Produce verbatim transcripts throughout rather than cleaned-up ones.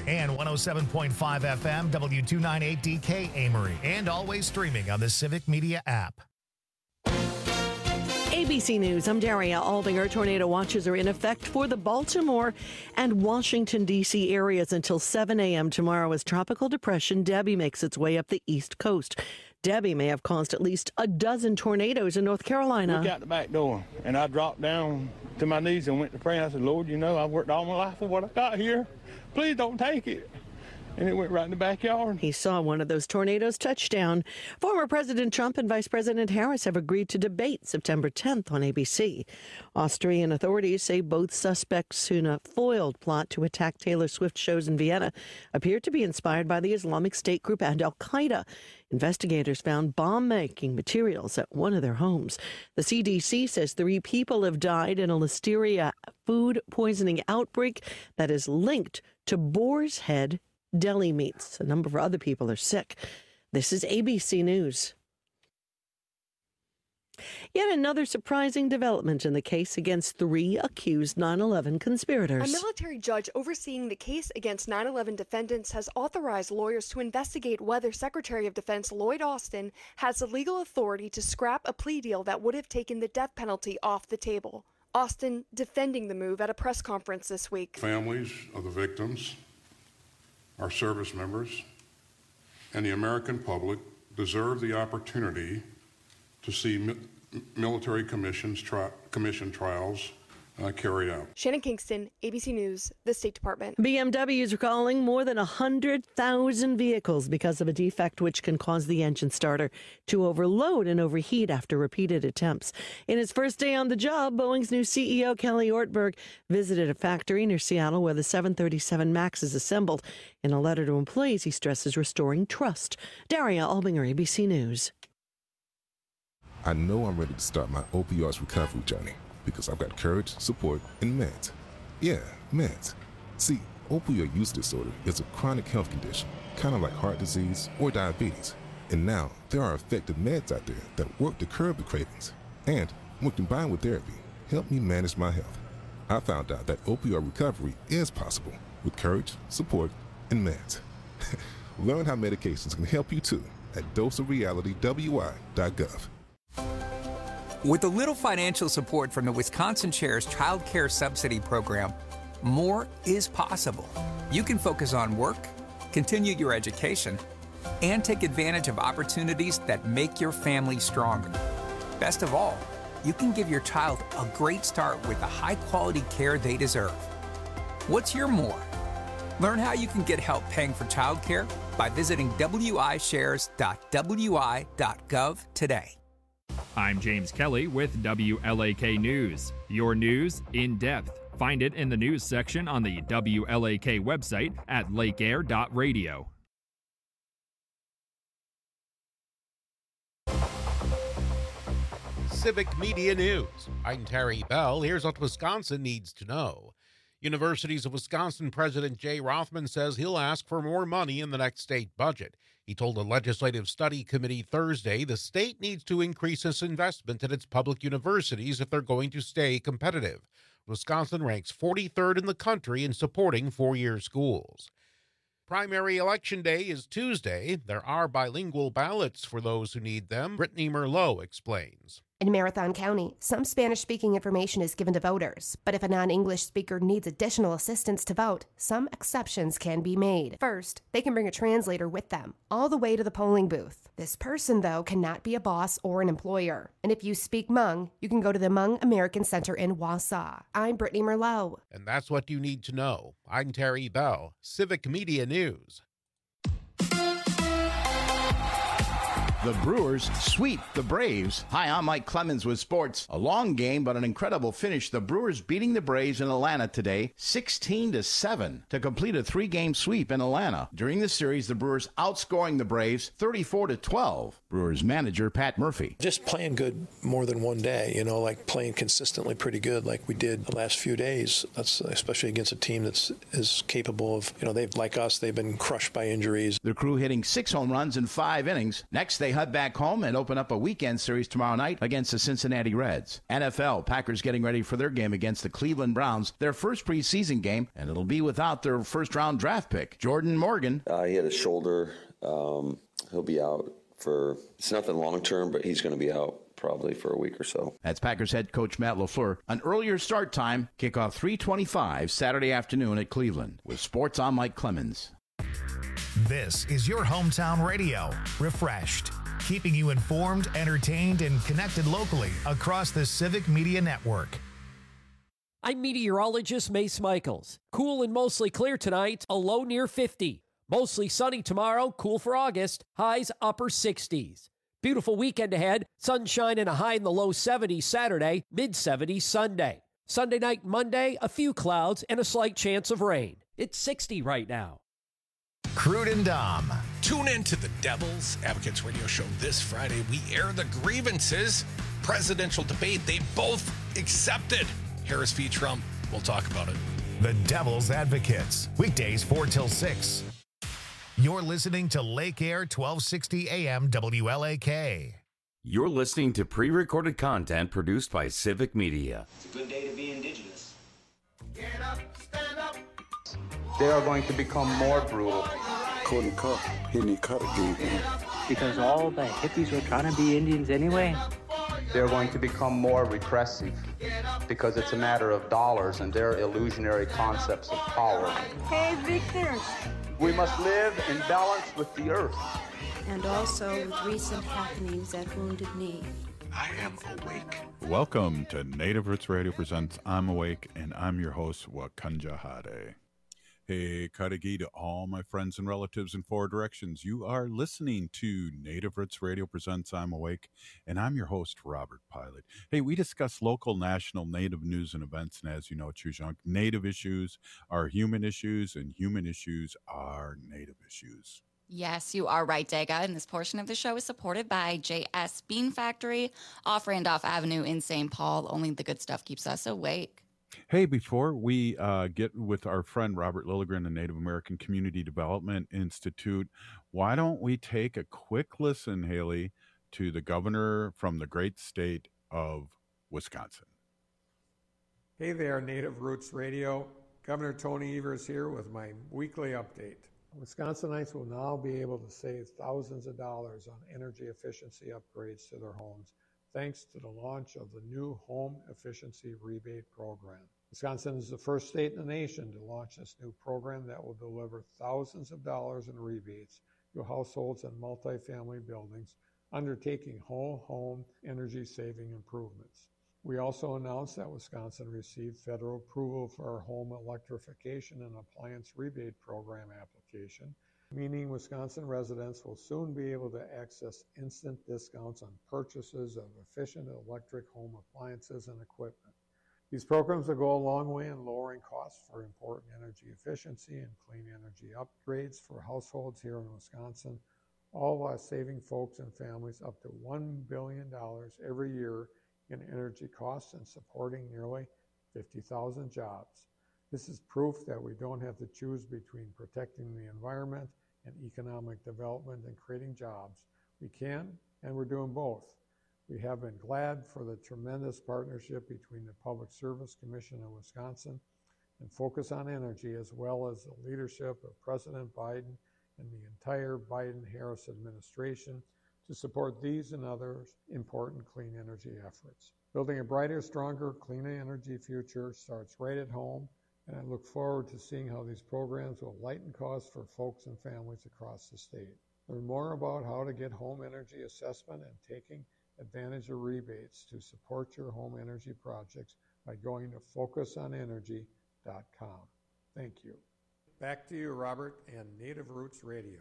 And one oh seven point five F M, W two ninety-eight D K Amory. And always streaming on the Civic Media app. A B C News, I'm Daria Aldinger. Tornado watches are in effect for the Baltimore and Washington, D C areas until seven a.m. tomorrow as Tropical Depression Debbie makes its way up the East Coast. Debbie may have caused at least a dozen tornadoes in North Carolina. Look out the back door, and I dropped down to my knees and went to pray. I said, Lord, you know, I've worked all my life for what I got here. Please don't take it. And it went right in the backyard. He saw one of those tornadoes touch down. Former President Trump and Vice President Harris have agreed to debate September tenth on A B C. Austrian authorities say both suspects in a foiled plot to attack Taylor Swift shows in Vienna appear to be inspired by the Islamic State group and al-Qaeda. Investigators found bomb-making materials at one of their homes. The C D C says three people have died in a listeria food poisoning outbreak that is linked to Boar's Head deli meats. A number of other people are sick. This is A B C News. Yet another surprising development in the case against three accused nine eleven conspirators. A military judge overseeing the case against nine eleven defendants has authorized lawyers to investigate whether Secretary of Defense Lloyd Austin has the legal authority to scrap a plea deal that would have taken the death penalty off the table. Austin defending the move at a press conference this week. Families of the victims, our service members, and the American public deserve the opportunity to see mi- military commissions tri- commission trials uh, carried out. Shannon Kingston, A B C News, the State Department. B M W is recalling more than one hundred thousand vehicles because of a defect which can cause the engine starter to overload and overheat after repeated attempts. In his first day on the job, Boeing's new C E O, Kelly Ortberg, visited a factory near Seattle where the seven thirty-seven MAX is assembled. In a letter to employees, he stresses restoring trust. Daria Albinger, A B C News. I know I'm ready to start my opioids recovery journey because I've got courage, support, and meds. Yeah, meds. See, opioid use disorder is a chronic health condition, kind of like heart disease or diabetes. And now there are effective meds out there that work to curb the cravings. And when combined with therapy, help me manage my health. I found out that opioid recovery is possible with courage, support, and meds. Learn how medications can help you too at dose of reality w i dot gov. With a little financial support from the Wisconsin Shares Child Care Subsidy Program, more is possible. You can focus on work, continue your education, and take advantage of opportunities that make your family stronger. Best of all, you can give your child a great start with the high-quality care they deserve. What's your more? Learn how you can get help paying for childcare by visiting w i shares dot w i dot gov today. I'm James Kelly with W L A K News. Your news in depth. Find it in the news section on the W L A K website at lake air dot radio. Civic Media News. I'm Terry Bell. Here's what Wisconsin needs to know. Universities of Wisconsin President Jay Rothman says he'll ask for more money in the next state budget. He told a legislative study committee Thursday the state needs to increase its investment in its public universities if they're going to stay competitive. Wisconsin ranks forty-third in the country in supporting four-year schools. Primary election day is Tuesday. There are bilingual ballots for those who need them. Brittany Merlot explains. In Marathon County, some Spanish-speaking information is given to voters, but if a non-English speaker needs additional assistance to vote, some exceptions can be made. First, they can bring a translator with them, all the way to the polling booth. This person, though, cannot be a boss or an employer. And if you speak Hmong, you can go to the Hmong American Center in Wausau. I'm Brittany Merlot. And that's what you need to know. I'm Terry Bell, Civic Media News. The Brewers sweep the Braves. Hi, I'm Mike Clemens with sports. A long game, but an incredible finish. The Brewers beating the Braves in Atlanta today, sixteen to seven, to complete a three-game sweep in Atlanta. During the series, the Brewers outscoring the Braves thirty-four to twelve. Brewers manager Pat Murphy. Just playing good more than one day, you know, like playing consistently pretty good like we did the last few days. That's especially against a team that's is capable of, you know, they've like us, they've been crushed by injuries. The crew hitting six home runs in five innings. Next, they head back home and open up a weekend series tomorrow night against the Cincinnati Reds. N F L, Packers getting ready for their game against the Cleveland Browns, their first preseason game, and it'll be without their first-round draft pick, Jordan Morgan. Uh, he had a shoulder. Um, he'll be out for, it's nothing long-term, but he's going to be out probably for a week or so. That's Packers head coach Matt LaFleur. An earlier start time, kickoff three twenty-five Saturday afternoon at Cleveland. With sports, I'm Mike Clemens. This is your hometown radio, refreshed, keeping you informed, entertained, and connected locally across the Civic Media Network. I'm meteorologist Mace Michaels. Cool and mostly clear tonight, a low near fifty. Mostly sunny tomorrow, cool for August, highs upper sixties. Beautiful weekend ahead, sunshine and a high in the low seventies Saturday, mid seventies Sunday. Sunday night, Monday, a few clouds and a slight chance of rain. It's sixty right now. Crude and Dom. Tune in to the Devil's Advocates radio show this Friday. We air the grievances. Presidential debate, they both accepted. Harris v. Trump. We'll talk about it. The Devil's Advocates. Weekdays four till six. You're listening to Lake Air twelve sixty A M W L A K. You're listening to pre-recorded content produced by Civic Media. It's a good day to be indigenous. Get up, stand up. They are going to become more brutal. Couldn't cut, hitting cut again. Because all the hippies were trying to be Indians anyway. They're going to become more repressive because it's a matter of dollars and their illusionary concepts of power. Hey, Victor. We must live in balance with the earth. And also with recent happenings at Wounded Knee. I am awake. Welcome to Native Roots Radio presents I'm Awake, and I'm your host, Wakanja Hade. Hey, Kadagi to all my friends and relatives in four directions. You are listening to Native Roots Radio presents I'm Awake, and I'm your host, Robert Pilot. Hey, we discuss local, national, Native news and events, and as you know, Chujunk, Native issues are human issues, and human issues are Native issues. Yes, you are right, Dega. And this portion of the show is supported by J S Bean Factory off Randolph Avenue in Saint Paul. Only the good stuff keeps us awake. Hey, before we uh, get with our friend Robert Lilligren and Native American Community Development Institute, why don't we take a quick listen, Haley, to the governor from the great state of Wisconsin. Hey there, Native Roots Radio. Governor Tony Evers here with my weekly update. Wisconsinites will now be able to save thousands of dollars on energy efficiency upgrades to their homes, thanks to the launch of the new Home Efficiency Rebate Program. Wisconsin is the first state in the nation to launch this new program that will deliver thousands of dollars in rebates to households and multifamily buildings undertaking whole home energy saving improvements. We also announced that Wisconsin received federal approval for our home electrification and appliance rebate program application, meaning Wisconsin residents will soon be able to access instant discounts on purchases of efficient electric home appliances and equipment. These programs will go a long way in lowering costs for important energy efficiency and clean energy upgrades for households here in Wisconsin, all while saving folks and families up to one billion dollars every year in energy costs and supporting nearly fifty thousand jobs. This is proof that we don't have to choose between protecting the environment and economic development and creating jobs. We can, and we're doing both. We have been glad for the tremendous partnership between the Public Service Commission of Wisconsin and Focus on Energy, as well as the leadership of President Biden and the entire Biden-Harris administration to support these and other important clean energy efforts. Building a brighter, stronger, cleaner energy future starts right at home, and I look forward to seeing how these programs will lighten costs for folks and families across the state. Learn more about how to get home energy assessment and taking advantage of rebates to support your home energy projects by going to focus on energy dot com. Thank you. Back to you, Robert, and Native Roots Radio.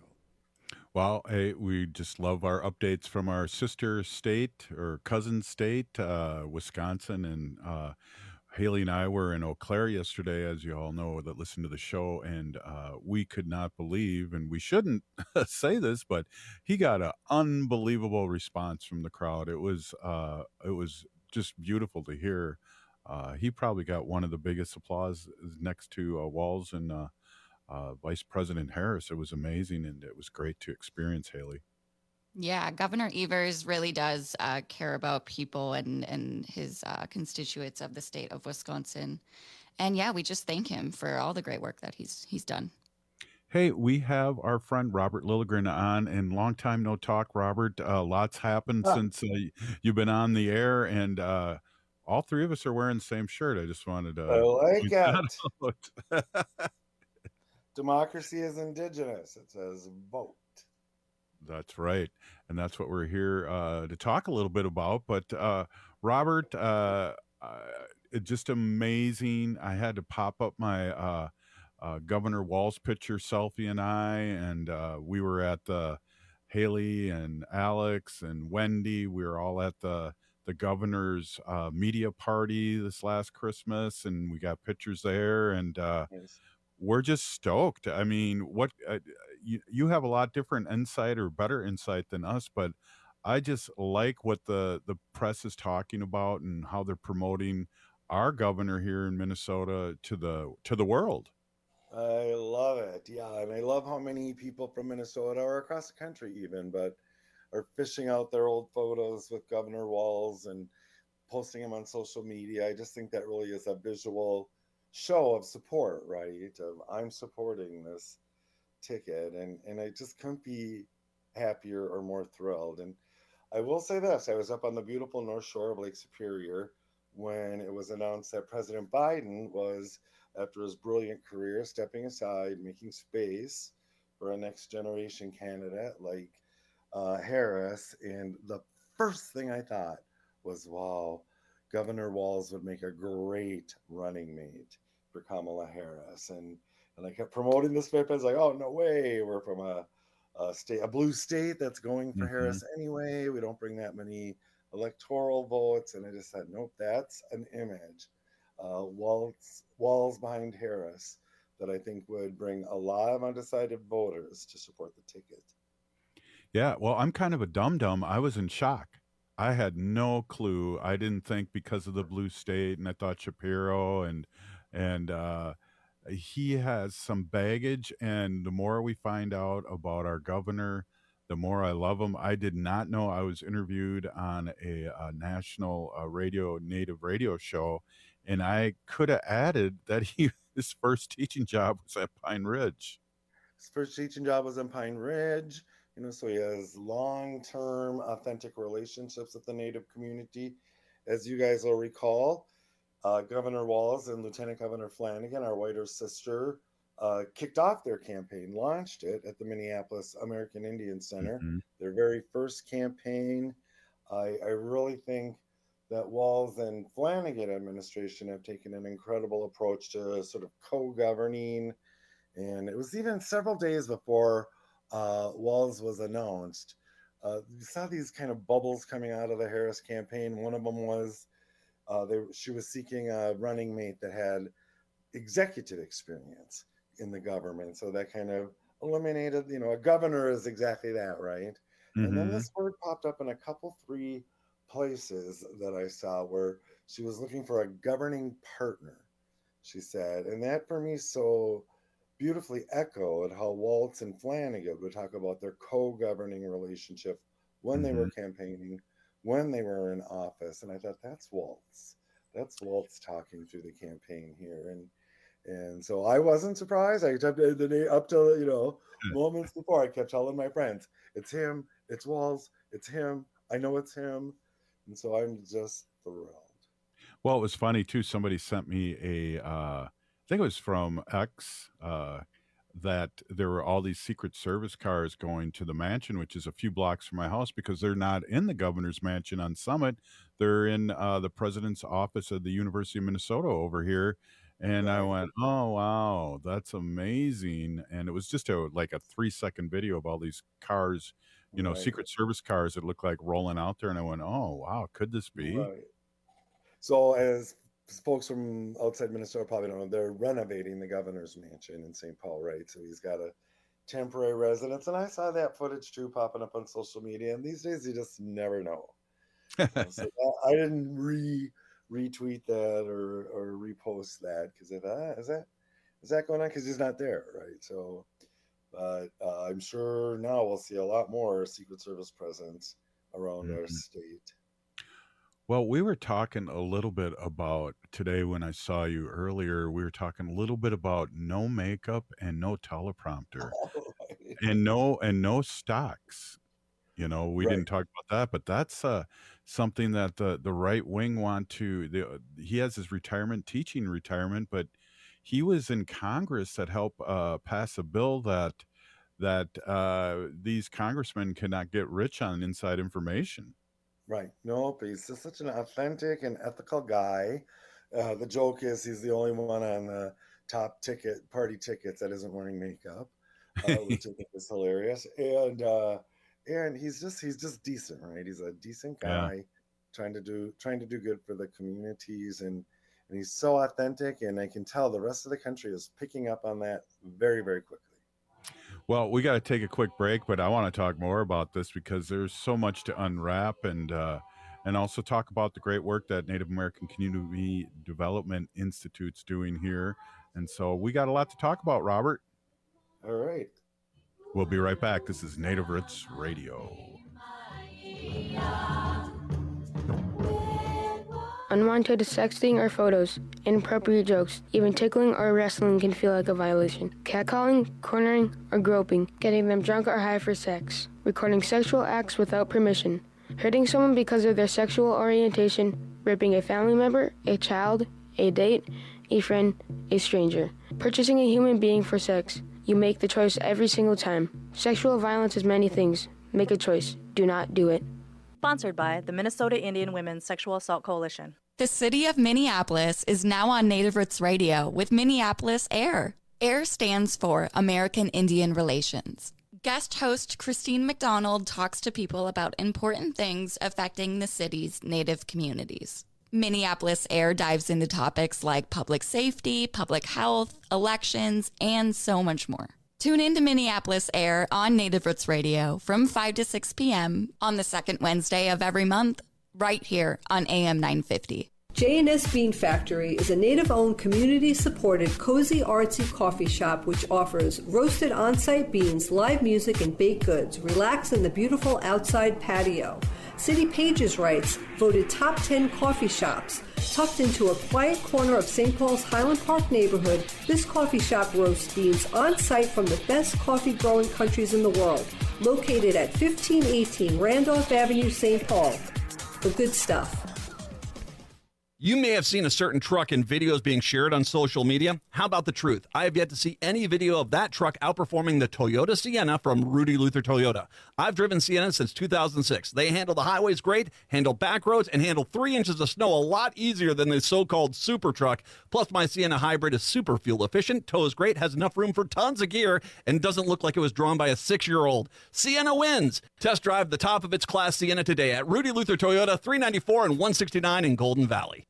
Well, hey, we just love our updates from our sister state or cousin state, uh, Wisconsin. And uh, Haley and I were in Eau Claire yesterday, as you all know, that listened to the show. And uh, we could not believe, and we shouldn't say this, but he got an unbelievable response from the crowd. It was, uh, it was just beautiful to hear. Uh, he probably got one of the biggest applause next to uh, Walz and uh, Uh, Vice President Harris. It was amazing, and it was great to experience, Haley. Yeah, Governor Evers really does uh, care about people and, and his uh, constituents of the state of Wisconsin. And yeah, we just thank him for all the great work that he's he's done. Hey, we have our friend Robert Lilligren on, and long time no talk, Robert. Uh, lots happened Huh. since uh, y- you've been on the air, and uh, all three of us are wearing the same shirt. I just wanted to I like point that it. out. Democracy is indigenous. It says vote. That's right. And that's what we're here uh, to talk a little bit about. But uh, Robert, uh, uh, it's just amazing. I had to pop up my uh, uh, Governor Walz picture selfie and I, and uh, we were at the Haley and Alex and Wendy. We were all at the the governor's uh, media party this last Christmas, and we got pictures there. And uh, Yes. we're just stoked. I mean, what uh, you you have a lot different insight or better insight than us, but I just like what the the press is talking about and how they're promoting our governor here in Minnesota to the to the world. I love it. Yeah, and I love how many people from Minnesota or across the country even, but are fishing out their old photos with Governor Walz and posting them on social media. I just think that really is a visual show of support, right? Of I'm supporting this ticket, and and I just couldn't be happier or more thrilled. And I will say this: I was up on the beautiful North Shore of Lake Superior when it was announced that President Biden was, after his brilliant career, stepping aside, making space for a next generation candidate like uh, Harris. And the first thing I thought was, wow, Governor Walz would make a great running mate for Kamala Harris. And and I kept promoting this trip. I was like, oh, no way. We're from a, a state, a blue state that's going for Mhm. Harris anyway. We don't bring that many electoral votes. And I just said, nope, that's an image. Uh, Walz, Walz behind Harris that I think would bring a lot of undecided voters to support the ticket. Yeah, well, I'm kind of a dum-dum. I was in shock. I had no clue. I didn't think because of the blue state, and I thought Shapiro and and uh, he has some baggage. And the more we find out about our governor, the more I love him. I did not know I was interviewed on a, a national uh, radio native radio show, and I could have added that he his first teaching job was at Pine Ridge. His first teaching job was in Pine Ridge, you know, so he has long-term authentic relationships with the Native community. As you guys will recall, uh, Governor Walz and Lieutenant Governor Flanagan, our whiter sister, uh, kicked off their campaign, launched it at the Minneapolis American Indian Center, Mhm. their very first campaign. I, I really think that Walz and Flanagan administration have taken an incredible approach to sort of co-governing. And it was even several days before uh, Walz was announced. Uh, you saw these kind of bubbles coming out of the Harris campaign. One of them was uh, they, she was seeking a running mate that had executive experience in the government. So that kind of eliminated, you know, a governor is exactly that, right? And then Mhm. this word popped up in a couple, three places that I saw where she was looking for a governing partner, she said. And that for me so beautifully echoed how Walz and Flanagan would talk about their co-governing relationship when they were Mhm. campaigning, when they were in office. And I thought, that's Walz. That's Walz talking through the campaign here. And and so I wasn't surprised. I kept the day up till, you know, moments before, I kept telling my friends, it's him, it's Walz, it's him. I know it's him. And so I'm just thrilled. Well, it was funny too. Somebody sent me a, uh, I think it was from X, uh, that there were all these Secret Service cars going to the mansion, which is a few blocks from my house, because they're not in the governor's mansion on Summit. They're in uh, the president's office at the University of Minnesota over here. And I Right. went, oh, wow, that's amazing. And it was just a like a three second video of all these cars, you know, Right. Secret Service cars that look like rolling out there. And I went, oh, wow, could this be? Right. So as folks from outside Minnesota probably don't know, they're renovating the governor's mansion in Saint Paul, right? So he's got a temporary residence. And I saw that footage too popping up on social media. And these days you just never know. You know, so that, I didn't re retweet that or or repost that because I thought, ah, is that is that going on? Because he's not there, right? So But uh, I'm sure now we'll see a lot more Secret Service presence around mm-hmm. our state. Well, we were talking a little bit about today when I saw you earlier, we were talking a little bit about no makeup and no teleprompter right. and no and no stocks. You know, we right. didn't talk about that, but that's uh, something that the, the right wing want to, the, he has his retirement, teaching retirement, but he was in Congress that helped uh, pass a bill that that uh, these congressmen cannot get rich on inside information. Right. Nope. He's just such an authentic and ethical guy. Uh, the joke is he's the only one on the top ticket party tickets that isn't wearing makeup, uh, which I think is hilarious. And uh, and he's just he's just decent, right? He's a decent guy, yeah. trying to do trying to do good for the communities, and and he's so authentic. And I can tell the rest of the country is picking up on that very, very quickly. Well, we got to take a quick break, but I want to talk more about this because there's so much to unwrap, and uh, and also talk about the great work that Native American Community Development Institute's doing here. And so we got a lot to talk about, Robert. All right. We'll be right back. This is Native Roots Radio. Unwanted sexting or photos, inappropriate jokes, even tickling or wrestling can feel like a violation. Catcalling, cornering, or groping, getting them drunk or high for sex, recording sexual acts without permission, hurting someone because of their sexual orientation, raping a family member, a child, a date, a friend, a stranger, purchasing a human being for sex. You make the choice every single time. Sexual violence is many things. Make a choice. Do not do it. Sponsored by the Minnesota Indian Women's Sexual Assault Coalition. The city of Minneapolis is now on Native Roots Radio with Minneapolis AIR. AIR stands for American Indian Relations. Guest host Christine McDonald talks to people about important things affecting the city's Native communities. Minneapolis AIR dives into topics like public safety, public health, elections, and so much more. Tune in to Minneapolis AIR on Native Roots Radio from five to six p.m. on the second Wednesday of every month, right here on A M nine fifty. J and S Bean Factory is a Native-owned, community-supported, cozy, artsy coffee shop which offers roasted on-site beans, live music, and baked goods. Relax in the beautiful outside patio. City Pages writes, voted top ten coffee shops. Tucked into a quiet corner of Saint Paul's Highland Park neighborhood, this coffee shop roasts beans on-site from the best coffee-growing countries in the world. Located at fifteen eighteen Randolph Avenue, Saint Paul. The good stuff. You may have seen a certain truck in videos being shared on social media. How about the truth? I have yet to see any video of that truck outperforming the Toyota Sienna from Rudy Luther Toyota. I've driven Sienna since two thousand six. They handle the highways great, handle back roads, and handle three inches of snow a lot easier than the so-called super truck. Plus, my Sienna Hybrid is super fuel efficient, tows great, has enough room for tons of gear, and doesn't look like it was drawn by a six-year-old. Sienna wins! Test drive the top of its class Sienna today at Rudy Luther Toyota, three ninety-four and one sixty-nine in Golden Valley.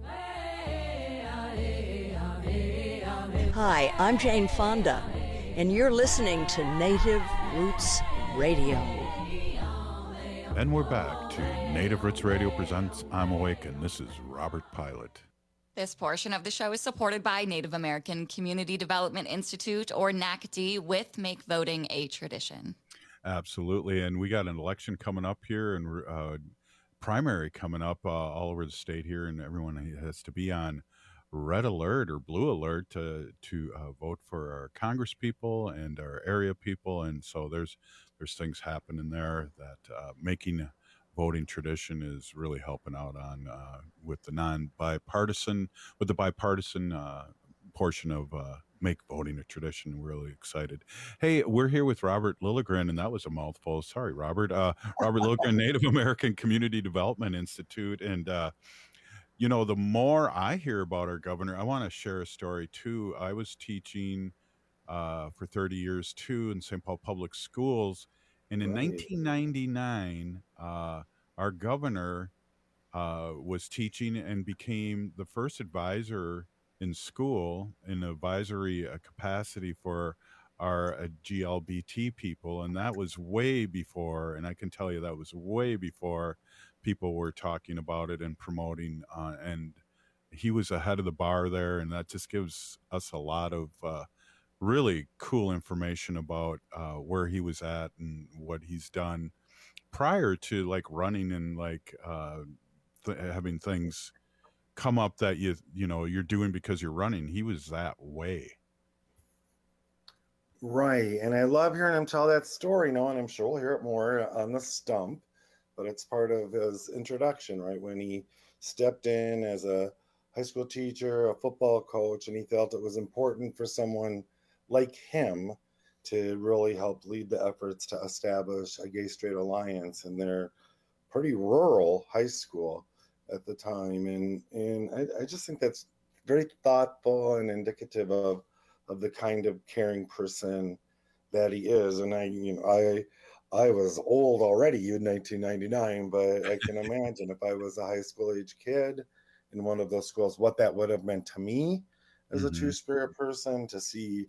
Hi, I'm Jane Fonda, and you're listening to Native Roots Radio. And we're back to Native Roots Radio presents I'm Awakened. This is Robert Pilot. This portion of the show is supported by Native American Community Development Institute, or N A C D, with Make Voting a Tradition. Absolutely, and we got an election coming up here, and uh, primary coming up uh, all over the state here, and everyone has to be on red alert or blue alert to to uh, vote for our Congress people and our area people. And so there's there's things happening there that uh, making voting tradition is really helping out on uh, with the non-bipartisan with the bipartisan uh, portion of uh, make voting a tradition. We're really excited. Hey, we're here with Robert Lilligren, and that was a mouthful. Sorry, Robert. Uh, Robert Lilligren, Native American Community Development Institute. And uh, you know, the more I hear about our governor, I want to share a story too. I was teaching uh, for thirty years too in Saint Paul Public Schools. And in right. nineteen ninety-nine, uh, our governor uh, was teaching and became the first advisor in school in advisory uh, capacity for our uh, G L B T people. And that was way before, and I can tell you that was way before people were talking about it and promoting, uh, and he was ahead of the bar there, and that just gives us a lot of uh, really cool information about uh, where he was at and what he's done prior to like running and like uh, th- having things come up that you you know you're doing because you're running. He was that way. Right. And I love hearing him tell that story now, and I'm sure we'll hear it more on the stump, but it's part of his introduction, right? When he stepped in as a high school teacher, a football coach, and he felt it was important for someone like him to really help lead the efforts to establish a gay straight alliance in their pretty rural high school at the time. And and I, I just think that's very thoughtful and indicative of of the kind of caring person that he is. And I, you know, I, I was old already in nineteen ninety-nine, but I can imagine if I was a high school age kid in one of those schools, what that would have meant to me as Mm-hmm. a true spirit person to see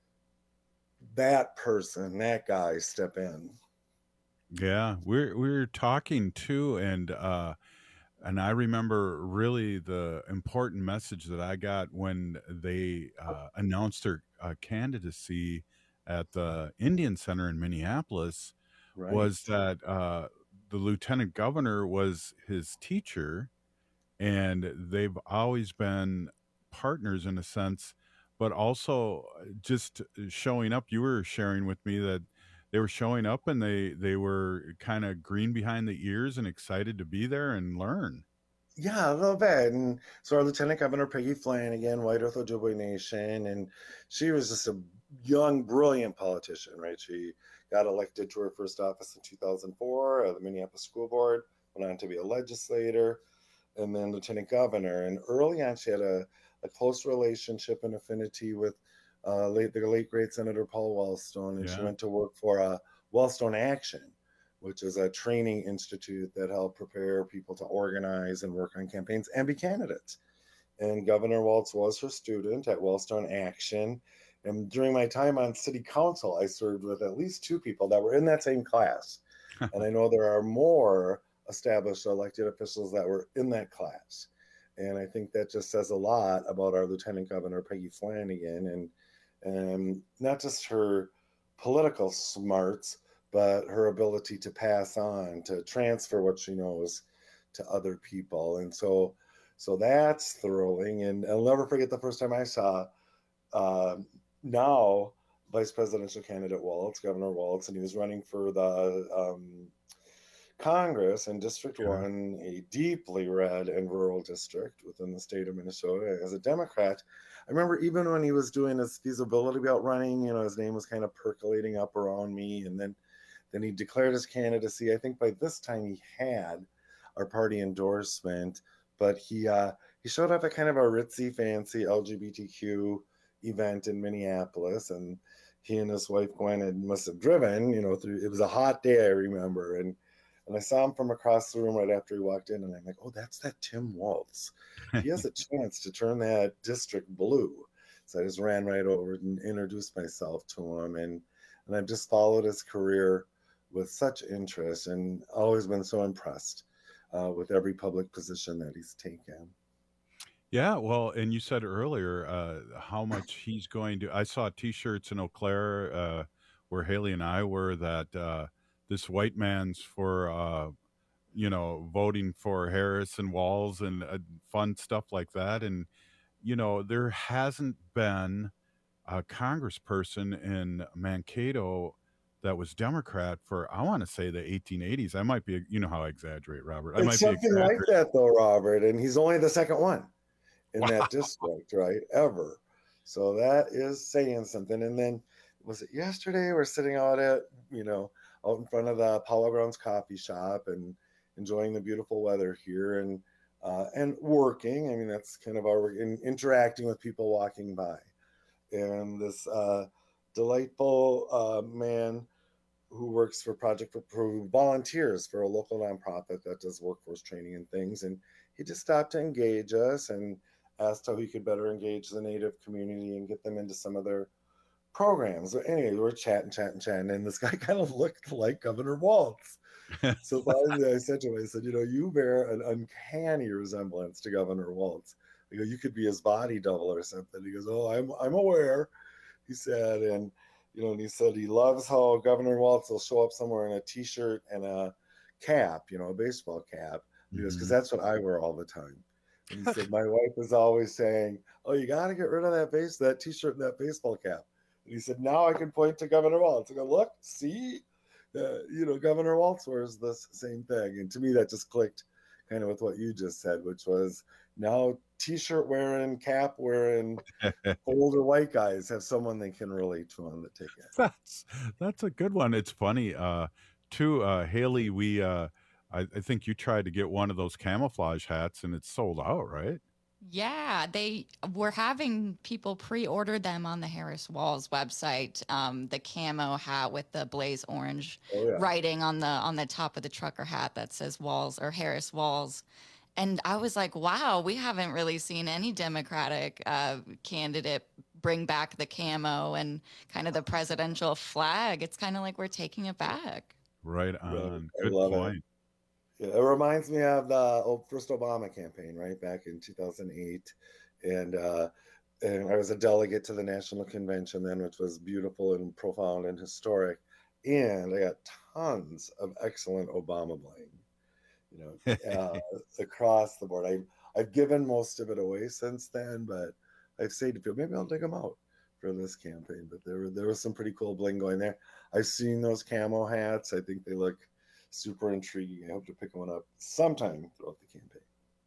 that person, that guy step in. Yeah, we're we're talking too, and uh, and I remember really the important message that I got when they uh, announced their uh, candidacy at the Indian Center in Minneapolis Right. was that uh, the lieutenant governor was his teacher, and they've always been partners in a sense, but also just showing up. You were sharing with me that they were showing up and they they were kind of green behind the ears and excited to be there and learn. Yeah, a little bit. And so our Lieutenant Governor Peggy Flanagan, White Earth Ojibwe Nation, and she was just a young, brilliant politician, right? She got elected to her first office in two thousand four, uh, the Minneapolis School Board, went on to be a legislator, and then Lieutenant Governor. And early on, she had a, a close relationship and affinity with uh, late, the late great Senator Paul Wellstone, and she Yeah. went to work for uh, Wellstone Action, which is a training institute that helped prepare people to organize and work on campaigns and be candidates. And Governor Walz was her student at Wellstone Action. And during my time on city council, I served with at least two people that were in that same class. And I know there are more established elected officials that were in that class. And I think that just says a lot about our Lieutenant Governor Peggy Flanagan, and and not just her political smarts, but her ability to pass on, to transfer what she knows to other people. And so so that's thrilling. And I'll never forget the first time I saw uh, now Vice Presidential candidate Walz, Governor Walz, and he was running for the um, Congress in District Sure. one, a deeply red and rural district within the state of Minnesota as a Democrat. I remember even when he was doing his feasibility about running, you know, his name was kind of percolating up around me. And then Then he declared his candidacy. I think by this time he had our party endorsement, but he uh, he showed up at kind of a ritzy, fancy L G B T Q event in Minneapolis, and he and his wife Gwen had must have driven, you know, through. It was a hot day, I remember, and and I saw him from across the room right after he walked in, and I'm like, oh, that's that Tim Walz. He has a chance to turn that district blue. So I just ran right over and introduced myself to him, and and I've just followed his career with such interest and always been so impressed uh, with every public position that he's taken. Yeah, well, and you said earlier uh, how much he's going to. I saw T-shirts in Eau Claire uh, where Haley and I were that uh, this white man's for, uh, you know, voting for Harris and Walz and uh, fun stuff like that. And, you know, there hasn't been a congressperson in Mankato that was Democrat for, I want to say, the eighteen eighties. I might be, you know how I exaggerate, Robert. I It's might be something like exaggerating. that, though, Robert, and he's only the second one in Wow. that district, right? Ever. So that is saying something. And then, was it yesterday? We're sitting out at, you know, out in front of the Apollo Grounds coffee shop and enjoying the beautiful weather here, and uh, and working. I mean, that's kind of our in, interacting with people walking by. And this uh, delightful uh, man who works for Project for, who volunteers for a local nonprofit that does workforce training and things. And he just stopped to engage us and asked how he could better engage the Native community and get them into some of their programs. So anyway, we were chatting, chatting, chatting, and this guy kind of looked like Governor Walz. So finally I said to him, I said, you know, you bear an uncanny resemblance to Governor Walz. I go, you could be his body double or something. He goes, oh, I'm I'm aware. He said, and you know, and he said he loves how Governor Walz will show up somewhere in a t-shirt and a cap, you know, a baseball cap. He goes, because that's what I wear all the time. And he said, my wife is always saying, oh, you got to get rid of that base, that t-shirt and that baseball cap. And he said, now I can point to Governor Walz. I go, look, see, uh, you know, Governor Walz wears this same thing. And to me, that just clicked kind of with what you just said, which was now t-shirt wearing, cap wearing older white guys have someone they can relate to on the ticket. That's, that's a good one. It's funny, uh, too, uh, Haley, we, uh, I, I think you tried to get one of those camouflage hats and it's sold out, right? Yeah, they were having people pre-order them on the Harris Walz website. Um, the camo hat with the blaze orange oh, yeah. writing on the on the top of the trucker hat that says Walz or Harris Walz. And I was like, wow, we haven't really seen any Democratic uh, candidate bring back the camo and kind of the presidential flag. It's kind of like we're taking it back. Right on. Yeah, Good I love point. It. Yeah, it reminds me of the first Obama campaign, right, back in two thousand eight. And, uh, and I was a delegate to the National Convention then, which was beautiful and profound and historic. And I got tons of excellent Obama blame, you know, uh, across the board. I, I've given most of it away since then, but I've said to people, maybe I'll dig them out for this campaign. But there, there was some pretty cool bling going there. I've seen those camo hats. I think they look super intriguing. I hope to pick one up sometime throughout the campaign.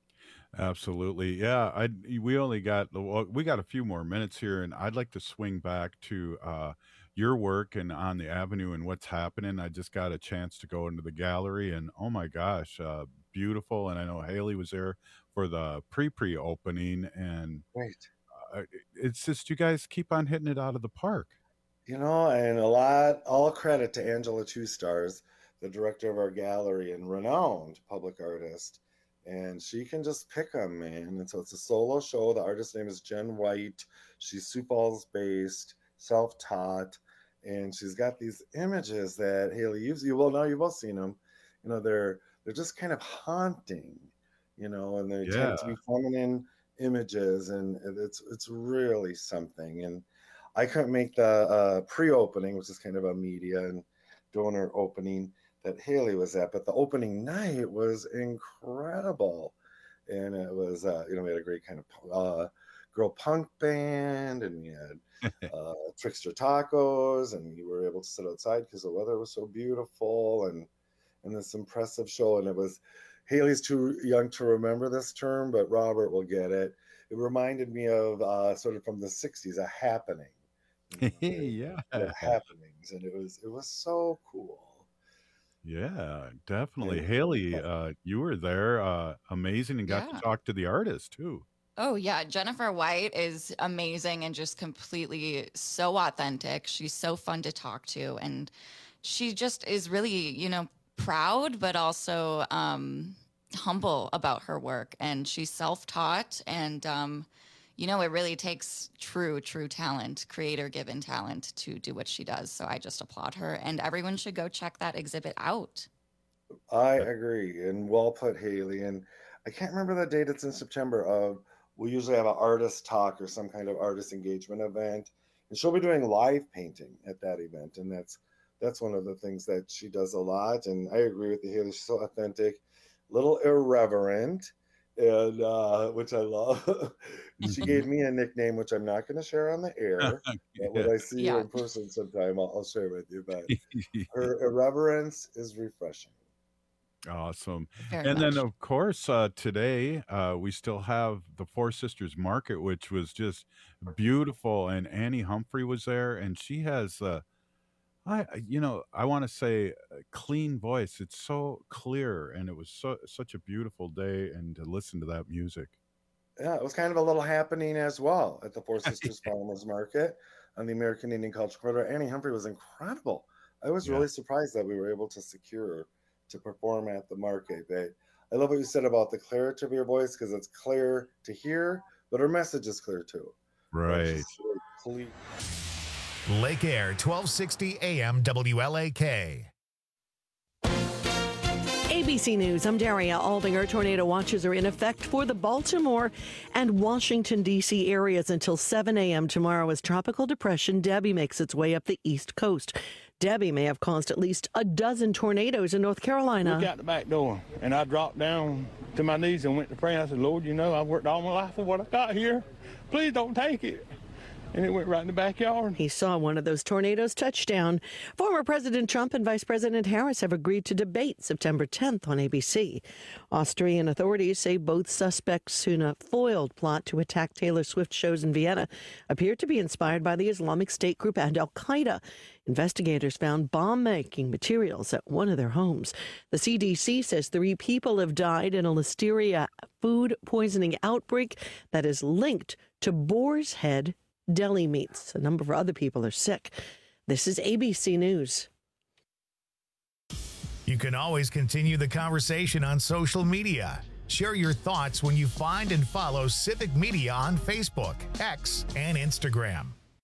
Absolutely. Yeah. I, we only got, we got a few more minutes here, and I'd like to swing back to uh, your work and on the Avenue and what's happening. I just got a chance to go into the gallery, and oh my gosh, uh, beautiful. And I know Haley was there for the pre-pre opening, and right. uh, it's just, you guys keep on hitting it out of the park. You know, and a lot, all credit to Angela Two Stars, the director of our gallery and renowned public artist. And she can just pick them, man. And so it's a solo show. The artist's name is Jen White. She's Sioux Falls based, self-taught. And she's got these images that Haley, you've, you well, now you've all seen them. You know, they're, they're just kind of haunting, you know, and they Yeah. tend to be feminine images. And it's, it's really something. And I couldn't make the uh, pre-opening, which is kind of a media and donor opening that Haley was at, but the opening night was incredible. And it was, uh, you know, we had a great kind of uh, girl punk band, and we had uh, Trickster Tacos, and we were able to sit outside because the weather was so beautiful, and and this impressive show. And it was, Haley's too young to remember this term, but Robert will get it. It reminded me of uh, sort of from the sixties, a happening. You know, yeah. the happenings, and it was it was so cool. Yeah, definitely. Haley, uh, you were there, uh, amazing, and got Yeah. to talk to the artist too. Oh, yeah. Jennifer White is amazing and just completely so authentic. She's so fun to talk to. And she just is really, you know, proud, but also um, humble about her work. And she's self-taught. And, um, you know, it really takes true, true talent, creator-given talent to do what she does. So I just applaud her. And everyone should go check that exhibit out. I agree, and well put, Haley. And I can't remember the date. It's in September. Of we usually have an artist talk or some kind of artist engagement event, and she'll be doing live painting at that event. And that's that's one of the things that she does a lot. And I agree with you, Haley. She's so authentic, little irreverent, and uh, which I love. She gave me a nickname, which I'm not going to share on the air. But when I see Yeah. her in person sometime, I'll, I'll share with you. But her irreverence is refreshing. Awesome. Very And much. then, of course, uh, today uh, we still have the Four Sisters Market, which was just beautiful. And Annie Humphrey was there, and she has, uh, I, I- you know, I want to say a clean voice. It's so clear, and it was so such a beautiful day, and to listen to that music. Yeah, it was kind of a little happening as well at the Four Sisters Farmers Market on the American Indian Culture Corridor. Annie Humphrey was incredible. I was Yeah. really surprised that we were able to secure her to perform at the market. But I love what you said about the clarity of your voice, because it's clear to hear, but her message is clear too. Right. It's really clear. Lake Air, twelve sixty A M W L A K. A B B C News, I'm Daria Aldinger. Tornado watches are in effect for the Baltimore and Washington, D C areas until seven a.m. tomorrow as Tropical Depression Debbie makes its way up the East Coast. Debbie may have caused at least a dozen tornadoes in North Carolina. Look out the back door, and I dropped down to my knees and went to pray. I said, Lord, you know, I've worked all my life for what I got here. Please don't take it. And it went right in the backyard. He saw one of those tornadoes touch down. Former President Trump and Vice President Harris have agreed to debate September tenth on A B C. Austrian authorities say both suspects in a foiled plot to attack Taylor Swift shows in Vienna appear to be inspired by the Islamic State group and al-Qaeda. Investigators found bomb-making materials at one of their homes. The C D C says three people have died in a listeria food poisoning outbreak that is linked to Boar's Head deli meats. A number of other people are sick. This is A B C News. You can always continue the conversation on social media. Share your thoughts when you find and follow Civic Media on Facebook, X, and Instagram.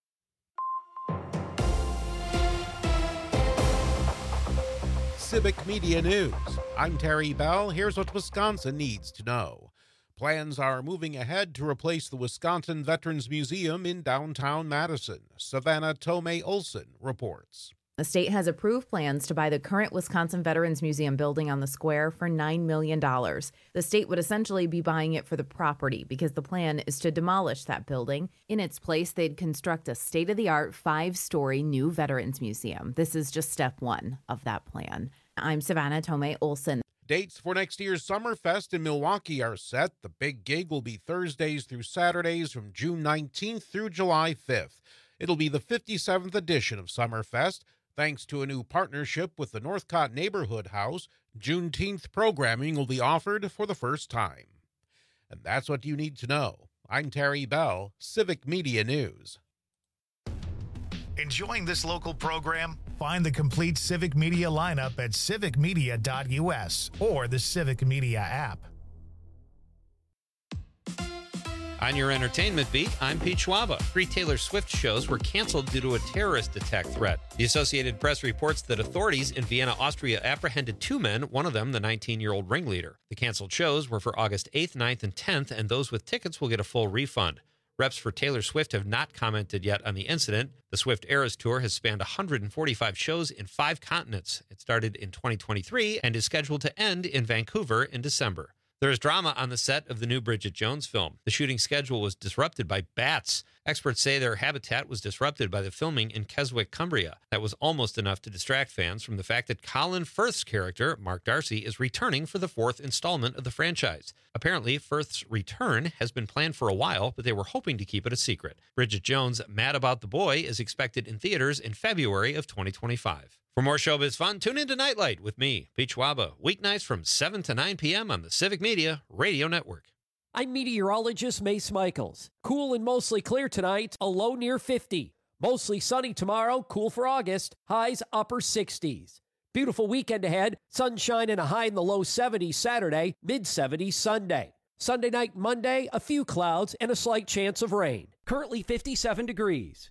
Civic Media News. I'm Terry Bell. Here's what Wisconsin needs to know. Plans are moving ahead to replace the Wisconsin Veterans Museum in downtown Madison. Savannah Tomei Olson reports. The state has approved plans to buy the current Wisconsin Veterans Museum building on the square for nine million dollars. The state would essentially be buying it for the property because the plan is to demolish that building. In its place, they'd construct a state-of-the-art five-story new Veterans Museum. This is just step one of that plan. I'm Savannah Tomei Olson. Dates for next year's Summerfest in Milwaukee are set. The big gig will be Thursdays through Saturdays from June nineteenth through July fifth. It'll be the fifty-seventh edition of Summerfest. Thanks to a new partnership with the Northcott Neighborhood House, Juneteenth programming will be offered for the first time. And that's what you need to know. I'm Terry Bell, Civic Media News. Enjoying this local program? Find the complete Civic Media lineup at civic media dot u s or the Civic Media app. On your entertainment beat, I'm Pete Schwaba. Three Taylor Swift shows were canceled due to a terrorist attack threat. The Associated Press reports that authorities in Vienna, Austria apprehended two men, one of them the nineteen-year-old ringleader. The canceled shows were for August eighth, ninth, and tenth, and those with tickets will get a full refund. Reps for Taylor Swift have not commented yet on the incident. The Swift Eras Tour has spanned one hundred forty-five shows in five continents. It started in twenty twenty-three and is scheduled to end in Vancouver in December. There is drama on the set of the new Bridget Jones film. The shooting schedule was disrupted by bats. Experts say their habitat was disrupted by the filming in Keswick, Cumbria. That was almost enough to distract fans from the fact that Colin Firth's character, Mark Darcy, is returning for the fourth installment of the franchise. Apparently, Firth's return has been planned for a while, but they were hoping to keep it a secret. Bridget Jones' Mad About the Boy is expected in theaters in February of twenty twenty-five. For more showbiz fun, tune into Nightlight with me, Pete Schwaba, weeknights from seven to nine p.m. on the Civic Media Radio Network. I'm meteorologist Mace Michaels. Cool and mostly clear tonight, a low near fifty. Mostly sunny tomorrow, cool for August, highs upper sixties. Beautiful weekend ahead, sunshine and a high in the low seventies Saturday, mid seventies Sunday. Sunday night, Monday, a few clouds and a slight chance of rain. Currently fifty-seven degrees.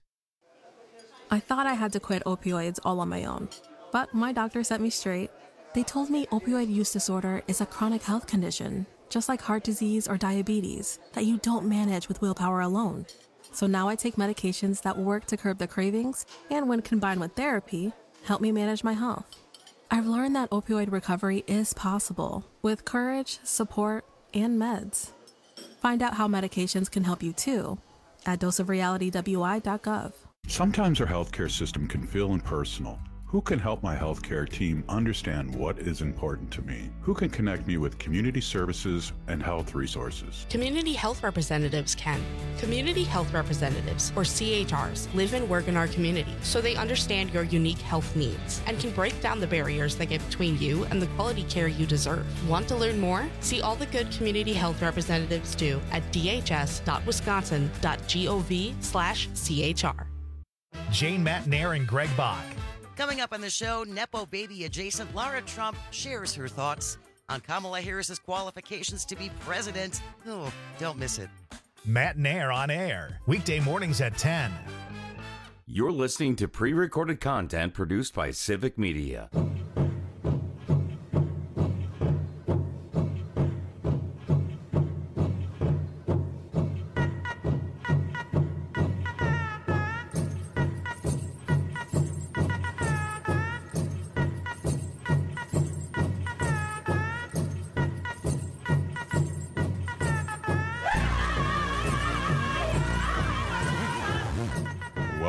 I thought I had to quit opioids all on my own, but my doctor set me straight. They told me opioid use disorder is a chronic health condition, just like heart disease or diabetes, that you don't manage with willpower alone. So now I take medications that work to curb the cravings and, when combined with therapy, help me manage my health. I've learned that opioid recovery is possible with courage, support, and meds. Find out how medications can help you too at dose of reality w i dot gov. Sometimes our healthcare system can feel impersonal. Who can help my healthcare team understand what is important to me? Who can connect me with community services and health resources? Community health representatives can. Community health representatives, or C H Rs, live and work in our community, so they understand your unique health needs and can break down the barriers that get between you and the quality care you deserve. Want to learn more? See all the good community health representatives do at d h s dot wisconsin dot gov slash c h r. Jane Matnair and Greg Bach. Coming up on the show, Nepo baby adjacent Lara Trump shares her thoughts on Kamala Harris's qualifications to be president. Oh, don't miss it. Matnair on air, weekday mornings at ten. You're listening to pre-recorded content produced by Civic Media.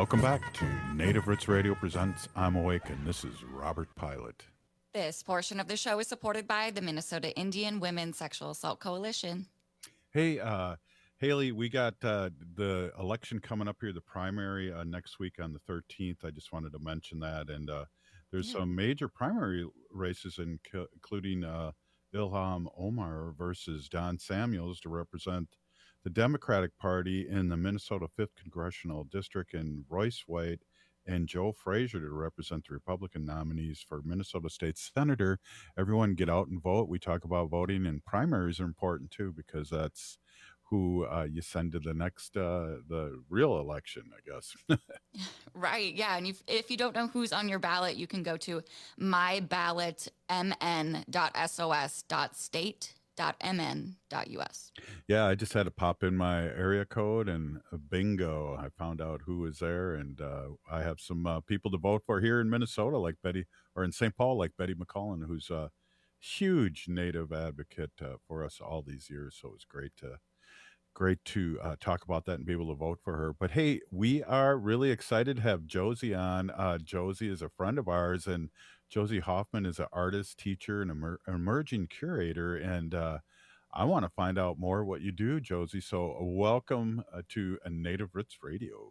Welcome back to Native Roots Radio presents I'm Awake, and this is Robert Pilot. This portion of the show is supported by the Minnesota Indian Women's Sexual Assault Coalition. Hey, uh, Haley, we got uh, the election coming up here, the primary uh, next week on the thirteenth. I just wanted to mention that. And uh, there's Yeah. some major primary races, in, including uh, Ilham Omar versus Don Samuels to represent the Democratic Party in the Minnesota fifth Congressional District, and Royce White and Joe Frazier to represent the Republican nominees for Minnesota State Senator. Everyone get out and vote. We talk about voting, and primaries are important too, because that's who uh, you send to the next, uh, the real election, I guess. Right, yeah. And if, if you don't know who's on your ballot, you can go to my ballot m n dot s o s dot state dot m n dot u s. Yeah, I just had to pop in my area code, and uh, bingo, I found out who was there. And uh, I have some uh, people to vote for here in Minnesota, like Betty, or in Saint Paul, like Betty McCullen, who's a huge Native advocate uh, for us all these years. So it was great to great to uh, talk about that and be able to vote for her. But hey, we are really excited to have Josie on. Uh, Josie is a friend of ours, and Josie Hoffman is an artist, teacher, and emer- emerging curator. And uh, I want to find out more what you do, Josie. So welcome uh, to a Native Roots Radio.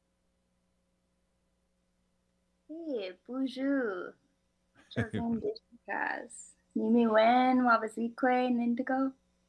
Hey, bonjour. Josephine Dishikas. Nimi Wen, Wabazikwe, Nindigo.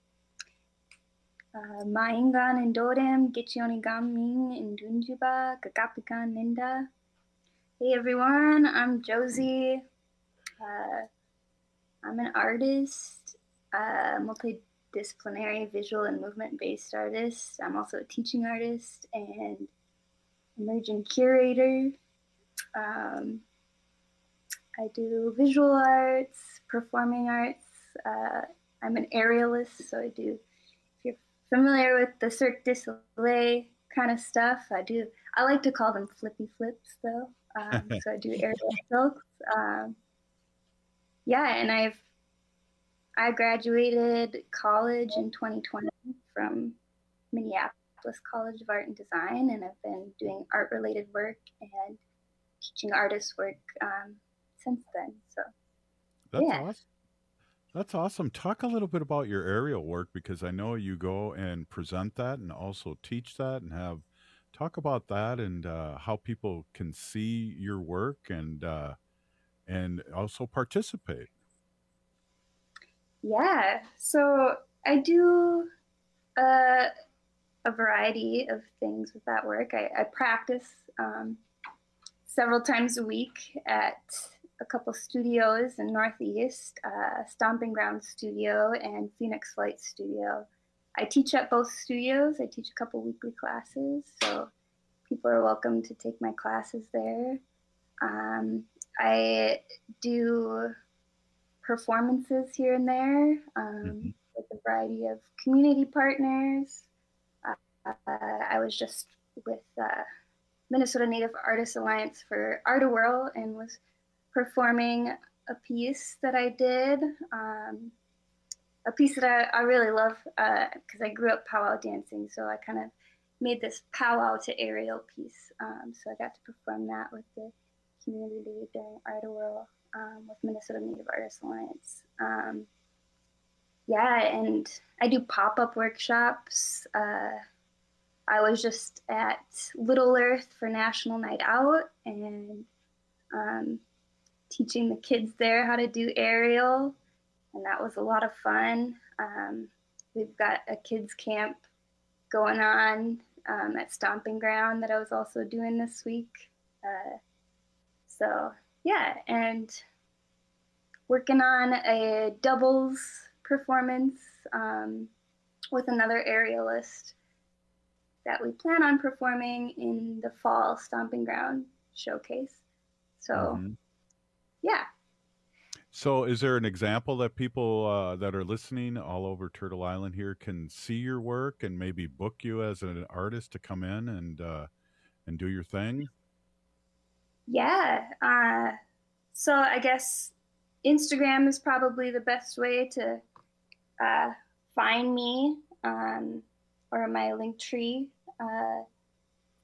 Uh, Maingan and Dodem, Gichioni Gaming in Dunjiba, Gagapikan Ninda. Hey everyone, I'm Josie. Uh, I'm an artist, uh, multidisciplinary visual and movement-based artist. I'm also a teaching artist and emerging curator. Um, I do visual arts, performing arts. Uh, I'm an aerialist, so I do, if you're familiar with the Cirque du Soleil kind of stuff, I do, I like to call them flippy flips though. Um, so I do aerial silks. Um, yeah, and I've, I graduated college in twenty twenty from Minneapolis College of Art and Design, and I've been doing art related work and teaching artist work um, since then. So That's yeah. awesome. That's awesome. Talk a little bit about your aerial work, because I know you go and present that and also teach that, and have talk about that, and uh, how people can see your work and uh, and also participate. Yeah, so I do uh, a variety of things with that work. I, I practice um, several times a week at a couple studios in Northeast, uh, Stomping Ground Studio and Phoenix Flight Studio. I teach at both studios. I teach a couple weekly classes, so people are welcome to take my classes there. Um, I do performances here and there um, mm-hmm. with a variety of community partners. Uh, uh, I was just with uh, Minnesota Native Artists Alliance for Art-A-Whirl and was performing a piece that I did, um, a piece that I, I really love because uh, I grew up powwow dancing, so I kind of made this powwow to aerial piece. Um, so I got to perform that with the community during Art-A-Whirl um, with Minnesota Native Artists Alliance. Um, yeah, and I do pop-up workshops. Uh, I was just at Little Earth for National Night Out and um, teaching the kids there how to do aerial, and that was a lot of fun. Um, we've got a kids camp going on um, at Stomping Ground that I was also doing this week. Uh, so yeah, and working on a doubles performance um, with another aerialist that we plan on performing in the fall Stomping Ground showcase. So mm-hmm. yeah. So is there an example that people uh, that are listening all over Turtle Island here can see your work and maybe book you as an artist to come in and uh, and do your thing? Yeah. Uh, so I guess Instagram is probably the best way to uh, find me, um, or my link tree. Uh,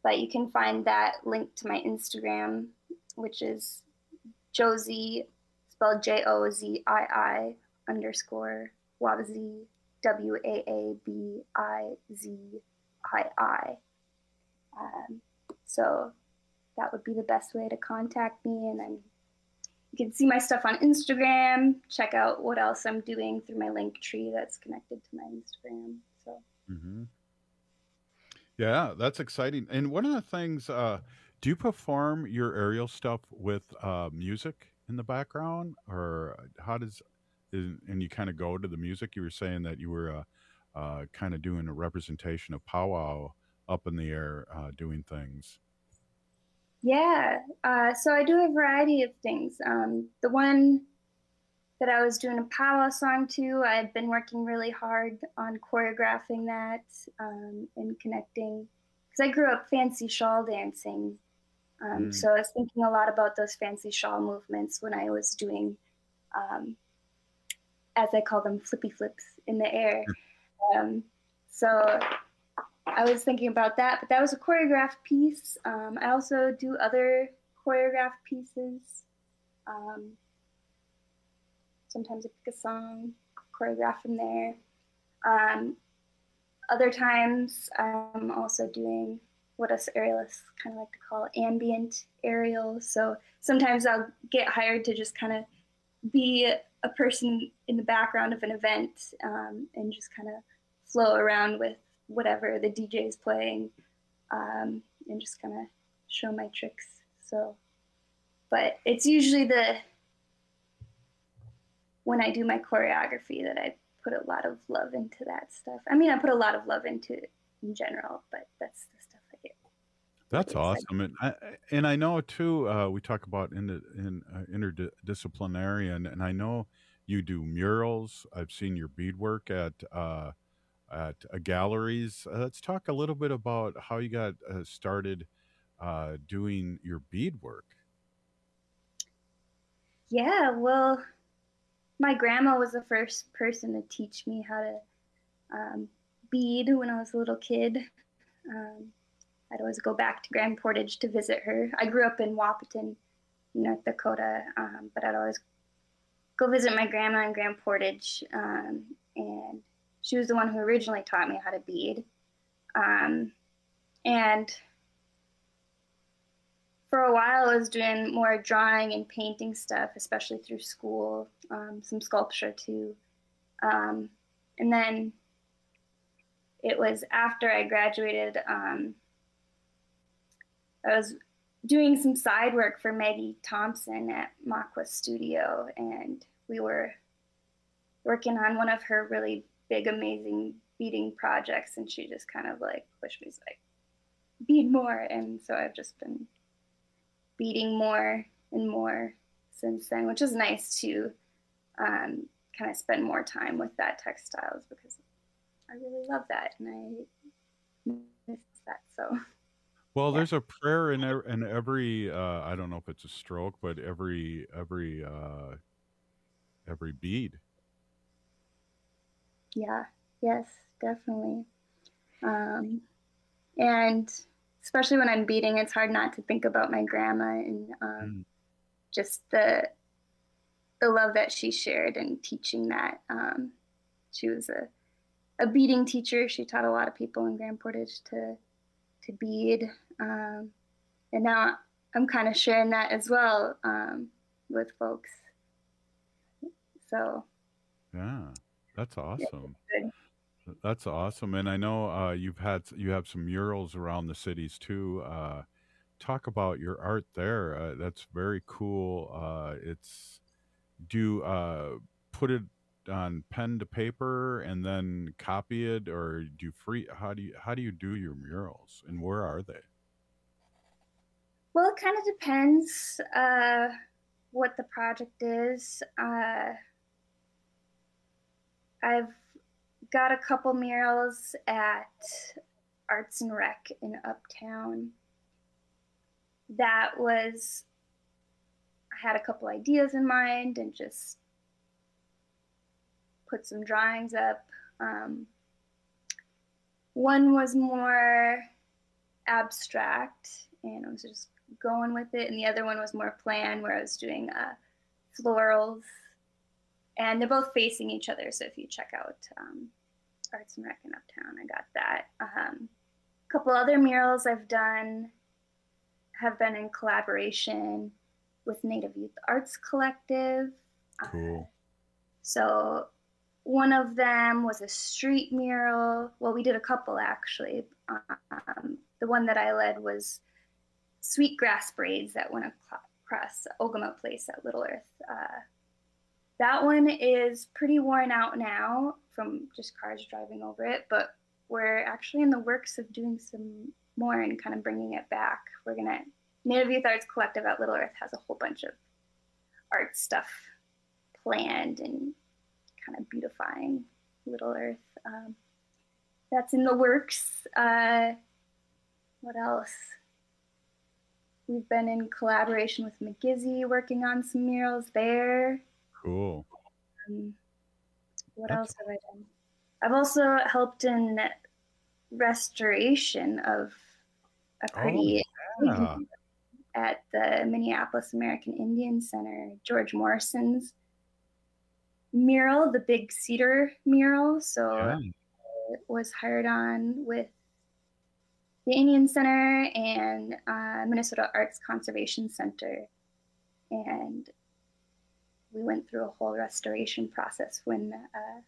but you can find that link to my Instagram, which is Josie, spelled J O Z I I underscore Wabazi, W A A B I Z I I. Um, so that would be the best way to contact me. And then you can see my stuff on Instagram, check out what else I'm doing through my link tree that's connected to my Instagram. So. Mm-hmm. Yeah, that's exciting. And one of the things, uh, do you perform your aerial stuff with uh, music in the background, or how does, is, and you kind of go to the music? You were saying that you were uh, uh, kind of doing a representation of powwow up in the air, uh, doing things. Yeah, uh, so I do a variety of things. Um, the one that I was doing a powwow song to, I've been working really hard on choreographing that um, and connecting, because I grew up fancy shawl dancing. Um, Mm. So I was thinking a lot about those fancy shawl movements when I was doing, um, as I call them, flippy flips in the air. Um, so I was thinking about that, but that was a choreographed piece. Um, I also do other choreographed pieces. Um, sometimes I pick a song, choreograph from there. Um, other times I'm also doing what us aerialists kind of like to call ambient aerial. So sometimes I'll get hired to just kind of be a person in the background of an event um, and just kind of flow around with whatever the D J is playing um, and just kind of show my tricks. So, but it's usually the, when I do my choreography that I put a lot of love into that stuff. I mean, I put a lot of love into it in general, but that's the stuff I get. That's awesome. And I, and I know too, uh, we talk about in, the, in uh, interdisciplinary, and, and I know you do murals. I've seen your beadwork at, uh, at uh, galleries. Uh, let's talk a little bit about how you got uh, started uh, doing your beadwork. Yeah, well, my grandma was the first person to teach me how to um, bead when I was a little kid. Um, I'd always go back to Grand Portage to visit her. I grew up in Wahpeton, North Dakota, um, but I'd always go visit my grandma in Grand Portage, um, and she was the one who originally taught me how to bead. Um, and for a while, I was doing more drawing and painting stuff, especially through school, um, some sculpture too. Um, and then it was after I graduated, um, I was doing some side work for Maggie Thompson at Makwa Studio, and we were working on one of her really big, amazing beading projects, and she just kind of like pushed me, like, bead more. And so I've just been beading more and more since then, which is nice to um, kind of spend more time with that textiles, because I really love that and I miss that. So, Well, there's a prayer in ev- in every uh, I don't know if it's a stroke, but every every uh, every bead. yeah, yes, definitely. Um, and especially when I'm beading, it's hard not to think about my grandma and um, just the the love that she shared in teaching that. Um, she was a a beading teacher. She taught a lot of people in Grand Portage to to bead, um, and now I'm kind of sharing that as well um, with folks. So Yeah, that's awesome. good. That's awesome. And I know uh, you've had you have some murals around the cities too. Uh, talk about your art there. Uh, that's very cool. Uh, it's do you uh, put it on pen to paper and then copy it, or do you free? How do you how do you do your murals, and where are they? Well, it kind of depends uh, what the project is. Uh, I've got a couple murals at Arts and Rec in Uptown. That was, I had a couple ideas in mind and just put some drawings up. Um, one was more abstract, and I was just going with it. And the other one was more planned, where I was doing uh, florals. And they're both facing each other. So if you check out um, Arts and Rec in Uptown, I got that. Um, a couple other murals I've done have been in collaboration with Native Youth Arts Collective. Cool. Uh, so one of them was a street mural. Well, we did a couple actually. Um, the one that I led was sweetgrass braids that went across Ogama Place at Little Earth. Uh, that one is pretty worn out now from just cars driving over it, but we're actually in the works of doing some more and kind of bringing it back. We're gonna, Native Youth Arts Collective at Little Earth has a whole bunch of art stuff planned and kind of beautifying Little Earth. Um, that's in the works. Uh, what else? We've been in collaboration with McGizzy, working on some murals there. Cool. Um, what That's... else have I done? I've also helped in restoration of a pretty oh, yeah. at the Minneapolis American Indian Center, George Morrison's mural, the big cedar mural. So yeah. it was hired on with the Indian Center and uh, Minnesota Arts Conservation Center. And we went through a whole restoration process when uh,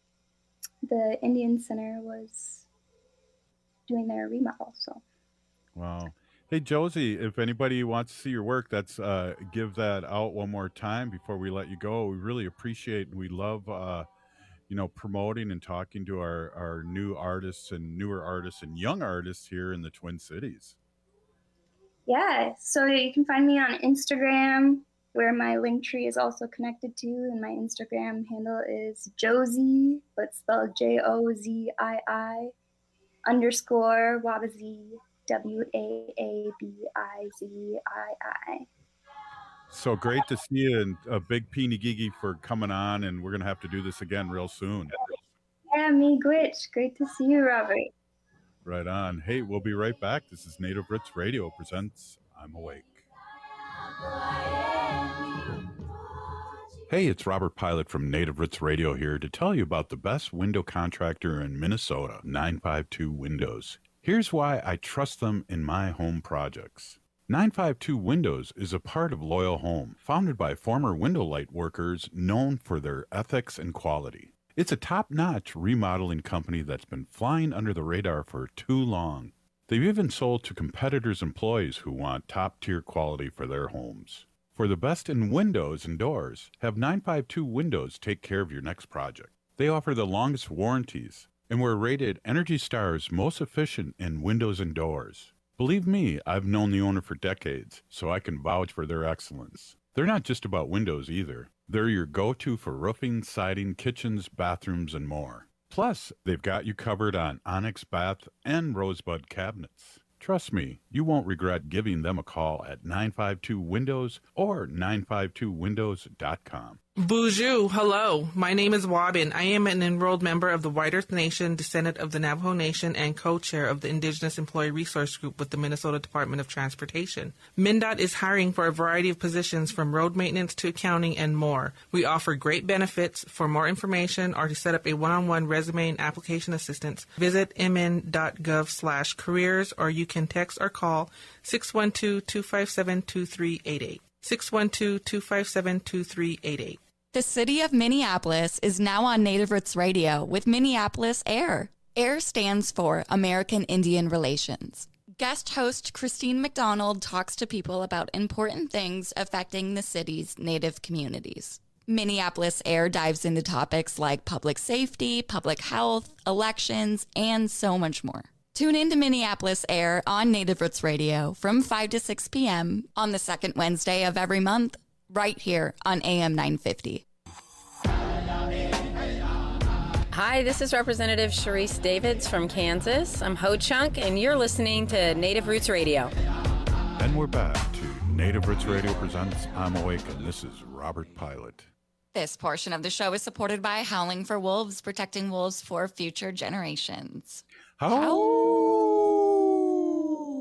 the Indian Center was doing their remodel. So, wow. Hey, Josie, if anybody wants to see your work, that's uh, give that out one more time before we let you go. We really appreciate and we love, uh, you know, promoting and talking to our, our new artists and newer artists and young artists here in the Twin Cities. Yeah, so you can find me on Instagram, where my link tree is also connected to, and my Instagram handle is Josie, but spelled J O Z I I underscore Wabazi, W A A B I Z I I. So great to see you, and a big peeny gigi for coming on, and we're going to have to do this again real soon. Yeah, me Gwitch. Great to see you, Robert. Right on. Hey, we'll be right back. This is Native Roots Radio presents I'm Awake. Hey, it's Robert Pilot from Native Roots Radio here to tell you about the best window contractor in Minnesota, nine five two Windows. Here's why I trust them in my home projects. nine five two Windows is a part of Loyal Home, founded by former window light workers known for their ethics and quality. It's a top-notch remodeling company that's been flying under the radar for too long. They've even sold to competitors' employees who want top-tier quality for their homes. For the best in windows and doors, have nine five two Windows take care of your next project. They offer the longest warranties and were rated Energy Star's most efficient in windows and doors. Believe me, I've known the owner for decades, so I can vouch for their excellence. They're not just about windows either. They're your go-to for roofing, siding, kitchens, bathrooms, and more. Plus, they've got you covered on Onyx bath and Rosebud cabinets. Trust me, you won't regret giving them a call at nine five two Windows or nine five two windows dot com. Bonjour, hello. My name is Wabin. I am an enrolled member of the White Earth Nation, descendant of the Navajo Nation, and co-chair of the Indigenous Employee Resource Group with the Minnesota Department of Transportation. MnDOT is hiring for a variety of positions from road maintenance to accounting and more. We offer great benefits. For more information or to set up a one-on-one resume and application assistance, visit mn.gov slash careers, or you can text or call six one two, two five seven, two three eight eight. six one two, two five seven, two three eight eight. The city of Minneapolis is now on Native Roots Radio with Minneapolis AIR. AIR stands for American Indian Relations. Guest host Christine McDonald talks to people about important things affecting the city's Native communities. Minneapolis AIR dives into topics like public safety, public health, elections, and so much more. Tune in to Minneapolis AIR on Native Roots Radio from five to six p.m. on the second Wednesday of every month, right here on A M nine fifty. Hi, this is Representative Sharice Davids from Kansas. I'm Ho Chunk, and you're listening to Native Roots Radio. And we're back to Native Roots Radio presents I'm Awake, and this is Robert Pilot. This portion of the show is supported by Howling for Wolves, protecting wolves for future generations. How?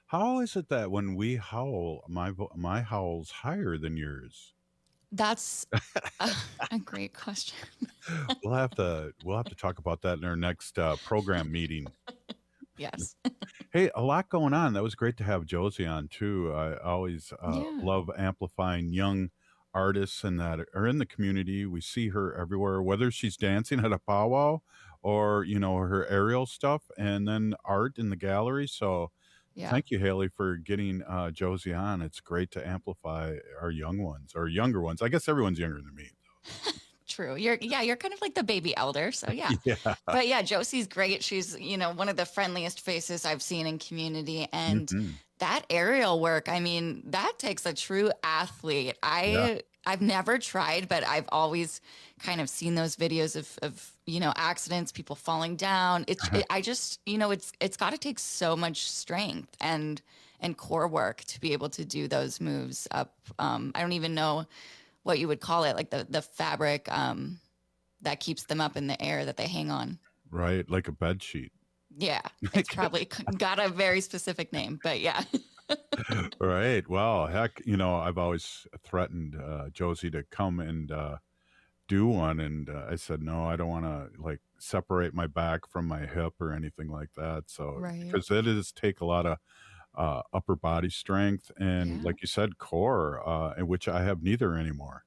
How is it that when we howl, my vo- my howl's higher than yours? That's a, a great question. We'll have to we'll have to talk about that in our next uh, program meeting. Yes. Hey, a lot going on. That was great to have Josie on too. I always uh, Yeah. love amplifying young artists and that are in the community. We see her everywhere, whether she's dancing at a powwow or you know her aerial stuff, and then art in the gallery. So, Yeah. thank you, Haley, for getting uh, Josie on. It's great to amplify our young ones or younger ones. I guess everyone's younger than me. True. You're yeah, you're kind of like the baby elder. So yeah. Yeah. But yeah, Josie's great. She's, you know, one of the friendliest faces I've seen in community. And Mhm. that aerial work, I mean, that takes a true athlete. I Yeah. I've never tried, but I've always kind of seen those videos of of, you know, accidents, people falling down. It's it, I just, you know, it's it's got to take so much strength and and core work to be able to do those moves up. Um, I don't even know what you would call it, like the the fabric um, that keeps them up in the air that they hang on. Right, like a bed sheet. Yeah, it's probably got a very specific name, but yeah. Right. Well, heck, you know, I've always threatened uh, Josie to come and uh, do one, and uh, I said no. I don't want to like separate my back from my hip or anything like that. So, Right. because it does take a lot of uh, upper body strength and, like you said, core, uh, in which I have neither anymore.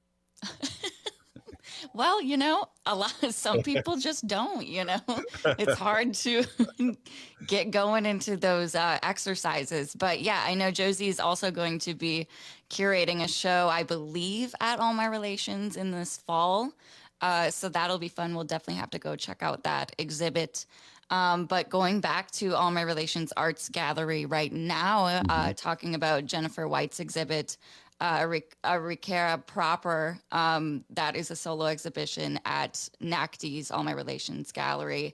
Well, you know, a lot some people just don't, you know. It's hard to get going into those uh, exercises. But yeah, I know Josie is also going to be curating a show, I believe, at All My Relations in this fall. Uh, so that'll be fun. We'll definitely have to go check out that exhibit. Um, but going back to All My Relations Arts Gallery right now, uh, talking about Jennifer White's exhibit, uh, Ric- uh, Ricara Proper, um, that is a solo exhibition at N A C D's All My Relations Gallery.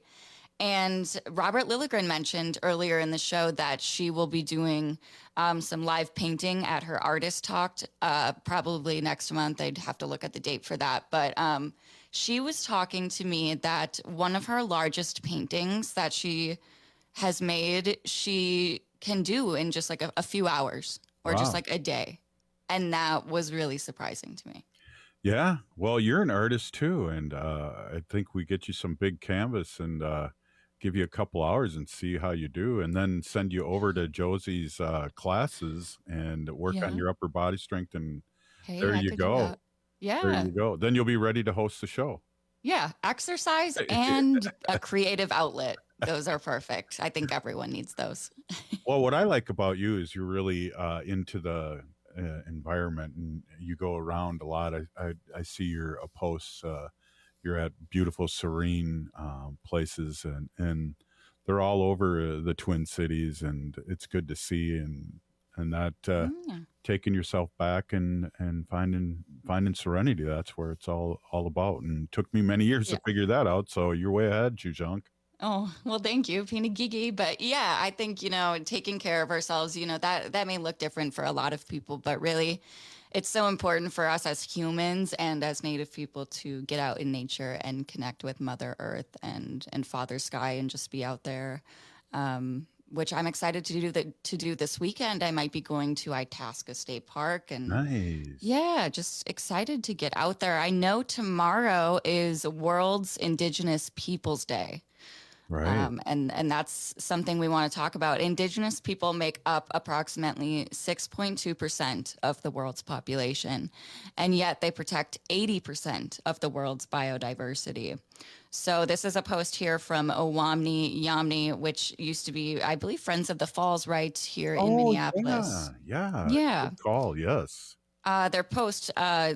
And Robert Lilligren mentioned earlier in the show that she will be doing um, some live painting at her Artist Talk, uh, probably next month. I'd have to look at the date for that. But um, she was talking to me that one of her largest paintings that she has made, she can do in just like a, a few hours or Wow. just like a day. And that was really surprising to me. Yeah. Well, you're an artist too, and uh, I think we get you some big canvas and uh, give you a couple hours and see how you do, and then send you over to Josie's uh, classes and work Yeah. on your upper body strength. And Hey, there I you could do go. that. There Yeah. you go. Then you'll be ready to host the show. Yeah, exercise and a creative outlet. Those are perfect. I think everyone needs those. Well, what I like about you is you're really uh, into the uh, environment, and you go around a lot. I I, I see your uh, posts. Uh, you're at beautiful, serene um, places, and and they're all over uh, the Twin Cities, and it's good to see. And and that uh, Mm. taking yourself back and and finding finding serenity. That's where it's all all about. And it took me many years Yeah. to figure that out. So you're way ahead, Jujunk. Oh, well, thank you, Pina Gigi. But yeah, I think, you know, taking care of ourselves, you know, that that may look different for a lot of people, but really it's so important for us as humans and as Native people to get out in nature and connect with Mother Earth and and Father Sky and just be out there. Um, which I'm excited to do that to do this weekend. I might be going to Itasca State Park and Nice. yeah, just excited to get out there. I know tomorrow is World's Indigenous Peoples Day. Right. Um, and, and that's something we want to talk about. Indigenous people make up approximately six point two percent of the world's population, and yet they protect eighty percent of the world's biodiversity. So this is a post here from Owamni Yamni, which used to be, I believe, Friends of the Falls right here in Minneapolis. Yeah. Yeah. Yeah. Good call. Yes. Uh, their post, uh,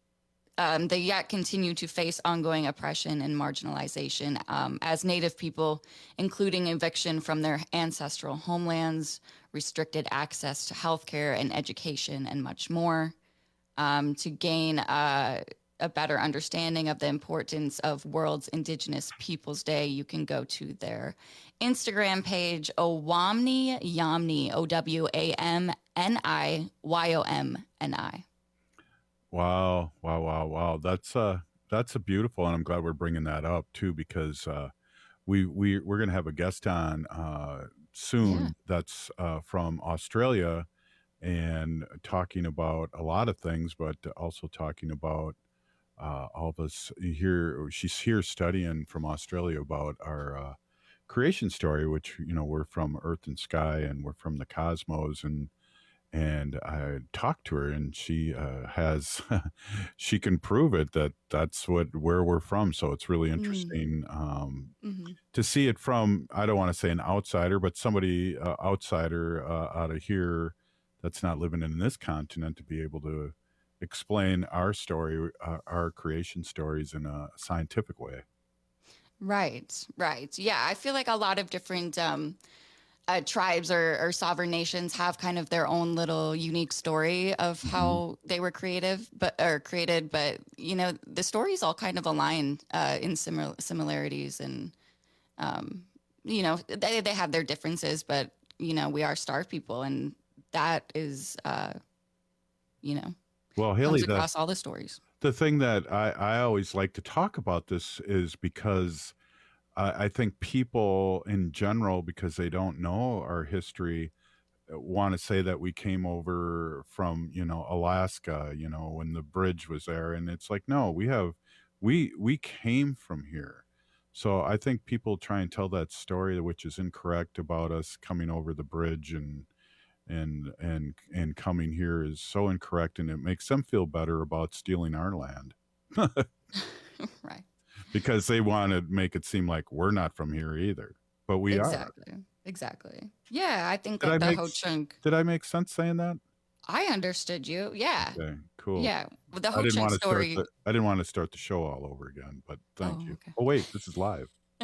um, they yet continue to face ongoing oppression and marginalization um, as Native people, including eviction from their ancestral homelands, restricted access to healthcare and education, and much more. Um, to gain uh, a better understanding of the importance of World's Indigenous Peoples Day, you can go to their Instagram page, Owamni Yamni, O W A M N I Y O M N I. Wow, wow, wow, wow. That's uh that's a beautiful, and I'm glad we're bringing that up too, because uh we we we're gonna have a guest on uh soon Yeah. that's uh, from Australia and talking about a lot of things, but also talking about uh, all of us here. She's here studying from Australia about our uh, creation story, which, you know, we're from Earth and Sky and we're from the cosmos. And and I talked to her, and she uh, has she can prove it that that's what where we're from. So it's really interesting um, Mhm. to see it from, I don't want to say an outsider, but somebody uh, outsider uh, out of here that's not living in this continent, to be able to explain our story, uh, our creation stories in a scientific way. Right, right. Yeah, I feel like a lot of different um, uh, tribes or, or sovereign nations have kind of their own little unique story of how they were creative, but or created. But you know, the stories all kind of align uh, in similar similarities, and um, you know, they they have their differences, but you know, we are star people, and that is, uh, you know, Well, Haley, comes the, across all the stories. the thing that I, I always like to talk about this is because I, I think people in general, because they don't know our history, want to say that we came over from, you know, Alaska, you know, when the bridge was there. And it's like, no, we have, we, we came from here. So I think people try and tell that story, which is incorrect, about us coming over the bridge and, and, and, and coming here, is so incorrect. And it makes them feel better about stealing our land. Right. Because they want to make it seem like we're not from here either, but we are. Exactly. Exactly. Yeah, I think Did I that the make Ho s- Chunk. Did I make sense saying that? I understood you. Yeah. Okay, cool. Yeah, with the I Ho didn't Chunk want to story. start. The, I didn't want to start the show all over again, but thank Oh, you. okay. Oh wait, this is live.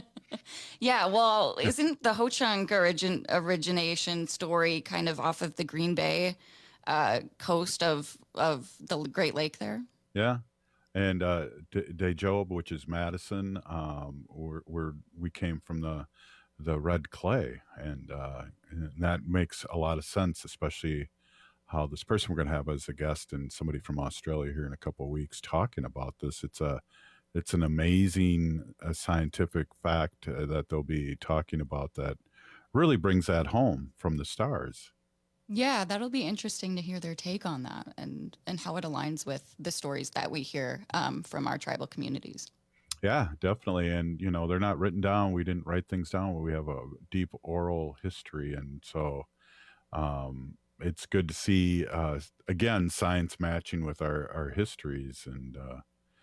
Yeah, well, isn't the Ho Chunk origin origination story kind of off of the Green Bay uh, coast of of the Great Lake there? Yeah, and uh, D- Dejob, which is Madison, um, we're, we're we came from the the red clay, and, uh, and that makes a lot of sense, especially how this person we're going to have as a guest and somebody from Australia here in a couple of weeks talking about this. It's a it's an amazing uh, scientific fact uh, that they'll be talking about that really brings that home from the stars. Yeah, that'll be interesting to hear their take on that, and and how it aligns with the stories that we hear um, from our tribal communities. Yeah, definitely. And, you know, they're not written down. We didn't write things down. We have a deep oral history. And so um, it's good to see, uh, again, science matching with our, our histories. And uh,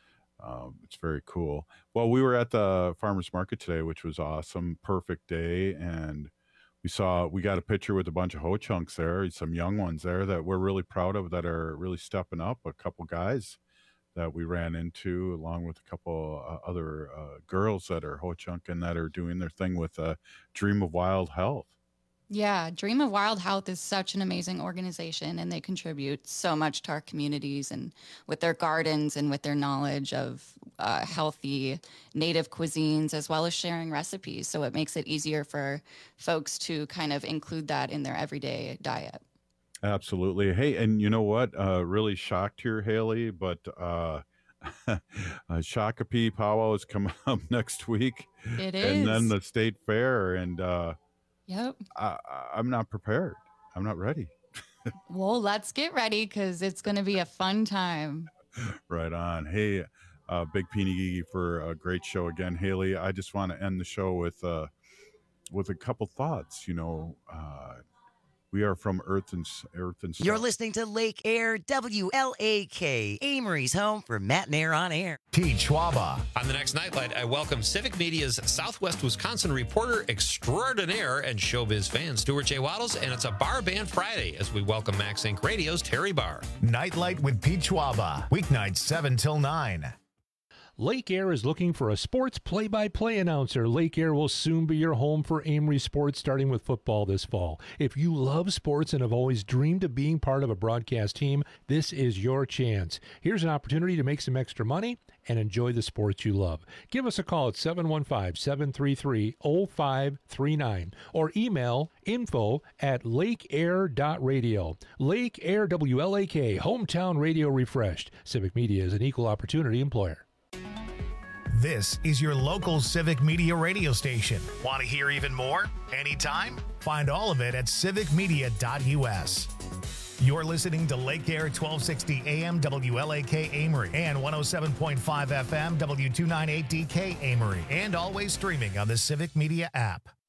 um, it's very cool. Well, we were at the farmer's market today, which was awesome. Perfect day. And we saw, we got a picture with a bunch of Ho Chunks there, some young ones there that we're really proud of, that are really stepping up. A couple guys that we ran into, along with a couple uh, other uh, girls that are Ho Chunk and that are doing their thing with uh, Dream of Wild Health. Yeah, Dream of Wild Health is such an amazing organization, and they contribute so much to our communities, and with their gardens and with their knowledge of uh, healthy native cuisines, as well as sharing recipes. So it makes it easier for folks to kind of include that in their everyday diet. Absolutely. Hey, and you know what? Uh, really shocked here, Haley, but uh, uh, Shakopee Powwow is coming up next week. It And then is. the state fair. And uh, Yep. I, I- I'm not prepared. I'm not ready. Well, let's get ready, because it's going to be a fun time. Right on. Hey, uh, Big Peony Gigi for a great show again, Haley. I just want to end the show with uh, with a couple thoughts. You know, uh, we are from Earth and S- Earth and You're Stuff. listening to Lake Air W L A K, Amory's home for Matt and Air on Air. Pete Schwaba. On the next Nightlight, I welcome Civic Media's Southwest Wisconsin reporter extraordinaire and showbiz fan, Stuart J. Waddles, and it's a Bar Band Friday as we welcome Max Incorporated. Radio's Terry Barr. Nightlight with Pete Schwaba. Weeknights seven till nine. Lake Air is looking for a sports play-by-play announcer. Lake Air will soon be your home for Amory sports, starting with football this fall. If you love sports and have always dreamed of being part of a broadcast team, this is your chance. Here's an opportunity to make some extra money and enjoy the sports you love. Give us a call at seven one five, seven three three, zero five three nine or email info at lakeair dot radio. Lake Air W L A K, hometown radio refreshed. Civic Media is an equal opportunity employer. This is your local Civic Media radio station. Want to hear even more? Anytime? Find all of it at civic media dot u s. You're listening to Lake Air twelve sixty A M W L A K Amory and one oh seven point five F M W two ninety-eight D K Amory, and always streaming on the Civic Media app.